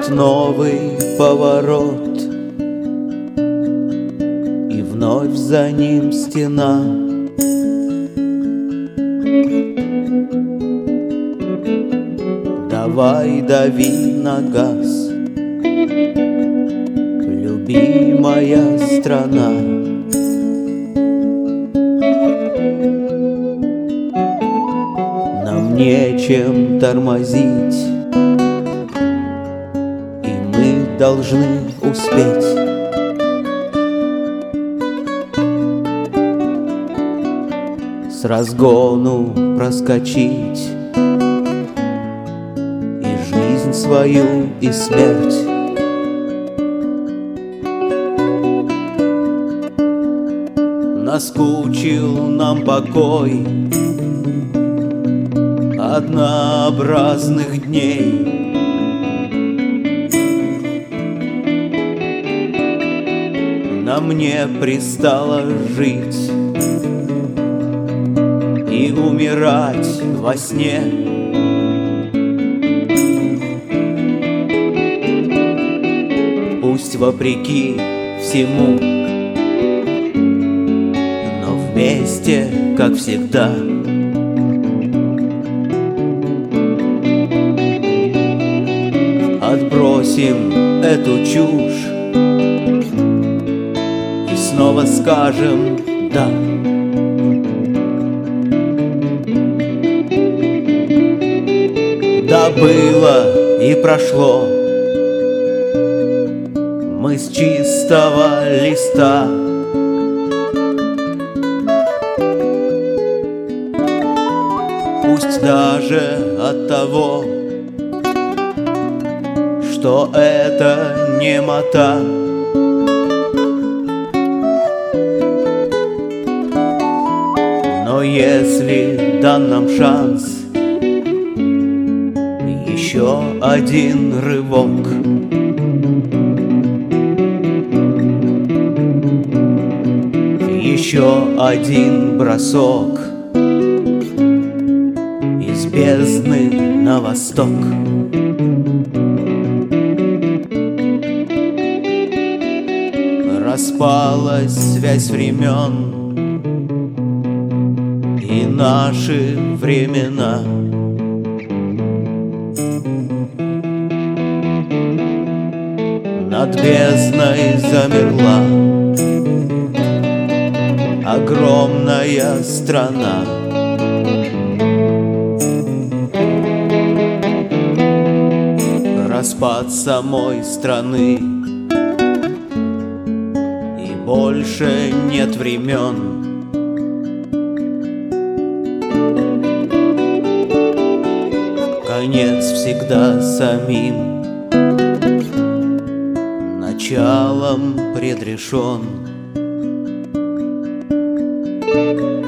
Вот новый поворот, и вновь за ним стена. Давай дави на газ, любимая страна. Нам нечем тормозить, и мы должны успеть. С разгону проскочить и жизнь свою, и смерть. Наскучил нам покой однообразных дней. Нам не пристало жить и умирать во сне. Пусть вопреки всему, но вместе, как всегда. Отбросим эту чушь и снова скажем «да». Да, было и прошло, мы с чистого листа. Пусть даже от того, что это немота. Но если дан нам шанс, еще один рывок, еще один бросок из бездны на восток. Распалась связь времен и наши времена. Над бездной замерла огромная страна. Распад самой страны, и больше нет времен. Конец всегда самим началом предрешен.